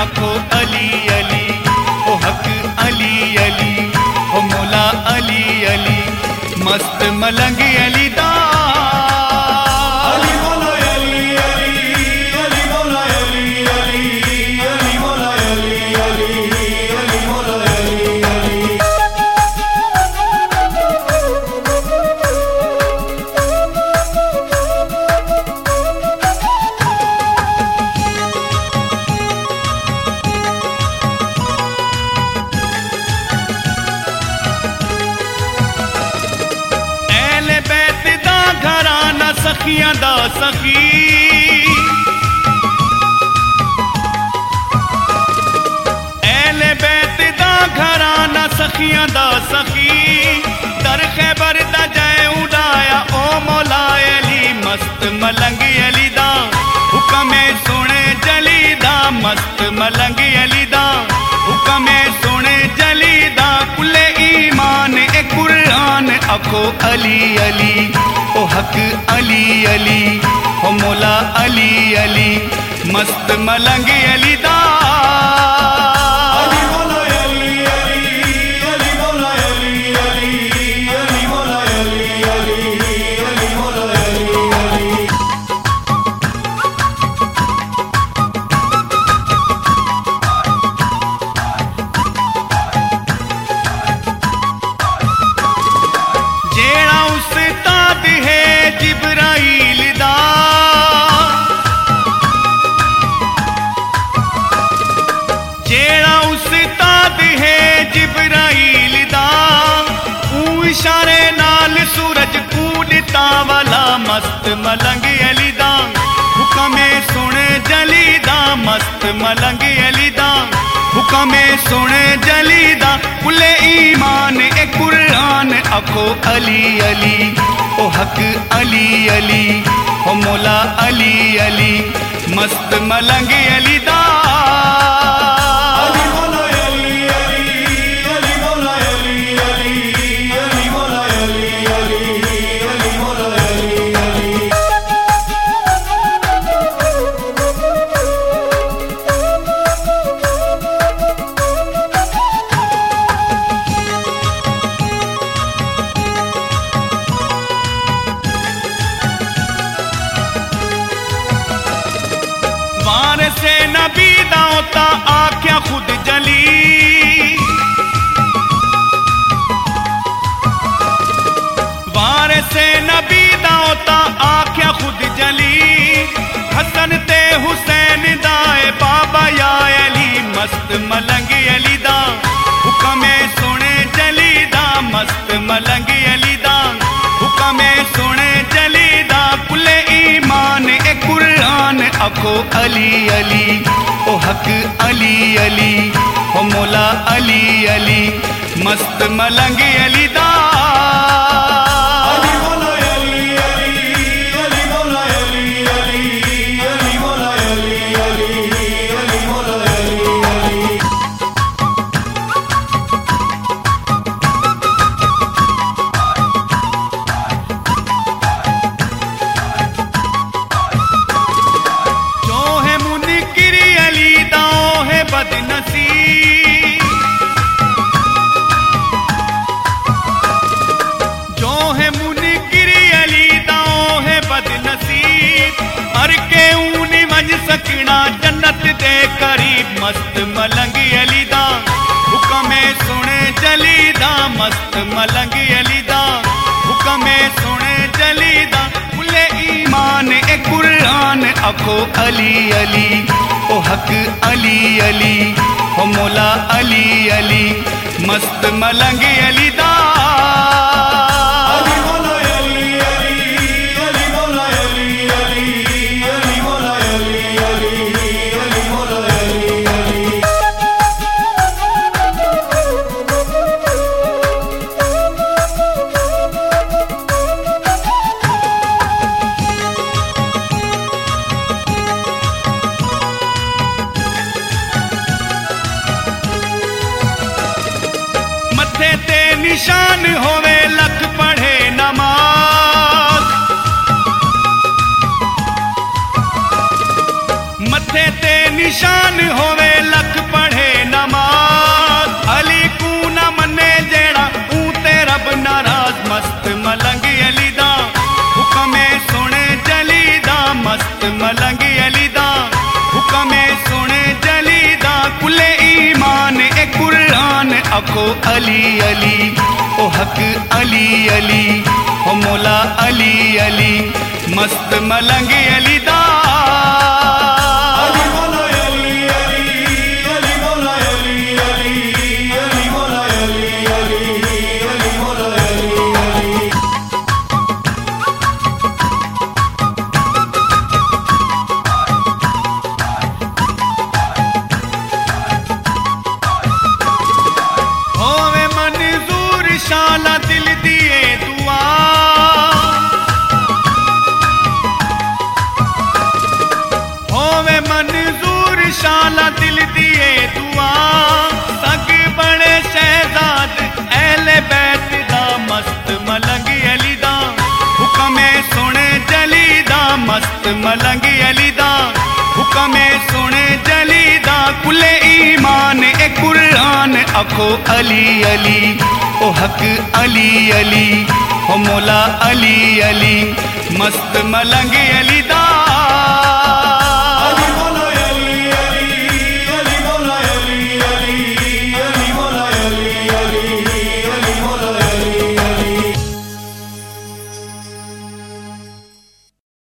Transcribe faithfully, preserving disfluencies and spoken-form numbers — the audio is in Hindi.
आखो अली अली, ओ हक अली अली, ओ मौला अली अली, मस्त मलंग अली दा अली मौला अली अली, अली मौला अली अली, अली मौला अली अली, अली मौला अली अली। एले बैत दा घराना सखियां दा सखी, एले बैत दा घराना सखियां दा सखी, दर खैबर दा जय उड़ाया ओ मौला अली, मस्त मलंग अली दा हुक्म सुने जली दा, मस्त मलंग अली दा हुक्म सुने जली दा, कुले ईमान ए कुरान आखो अली अली, ओ हक अली अली, ओ मौला अली अली, मस्त मलंग अली दा अली मौला अली अली, अली मौला अली अली, अली मौला अली अली, अली मौला अली अली। जेड़ा उस्ताद है जिब्राइल दा, जेड़ा उस्ताद है जिब्राइल दा, ऊ इशारे नाल सूरज कूदता वाला, मस्त मलंग अली दा हुक्म सुन जली दा, मस्त मलंग अली दा हुक्म सुन जली दा, कुले ईमान ए कुरान आखो अली अली, ओ हक अली अली, ओ मौला अली अली, मस्त मलंग अली दा अली मौला अली अली, अली मौला अली अली, अली मौला अली अली, अली मौला अली अली। वार से नबी दाता आख्या खुद जली, वार से नबी दाता आख्या खुद जली, हसन ते हुसैन दाए बाबा या अली, मस्त मलंग अली दा हुक्म सुने जली दा, मस्त मलंग अली दा हुक्म सुने जली दा, कुले ईमान ए कुरान आखो अली अली, ओ हक अली अली, ओ मौला अली अली, मस्त मलंग अली दा अली मौला अली अली, अली मौला अली अली, अली मौला अली अली, अली मौला अली अली। जो है मुनकिर अली दा ओ है बदनसीब, जो है मुनकिर अली दा ओ है बदनसीब, हर के ऊन वज सकना जन्नत दे करीब, मस्त मलंग अली दा हुक्म सुने जली दा, मस्त मलंग अली दा हुक्म सुने जली दा, कुले ईमान ए कुरान आखो अली अली, ओ हक अली अली, ओ मौला अली अली, मस्त मलंग अली दा अली मौला अली अली, अली मौला अली अली, अली मौला अली अली, अली मौला अली अली। मथे ते निशान होवे लख पढ़े नमाज, मथे ते निशान होवे लख अली अली ओ हक अली अली ओ मौला अली अली मस्त मलंग अली दा अली मौला अली अली अली मौला अली अली अली मौला अली अली अली मौला अली अली होवे मंजूर शाला दिल दिए दुआ होवे मंजूर शाला दिल दिए दुआ सग बड़े शहजाद अहले बैत दा मस्त मलंग अली दा हुक्मे सुन जली दा मस्त मलंग अली दा हुक्मे सुन जली दा कुले ईमान ए कुरान अखो अली अली ओ हक अली अली ओ मौला अली अली मस्त मलंग अली दा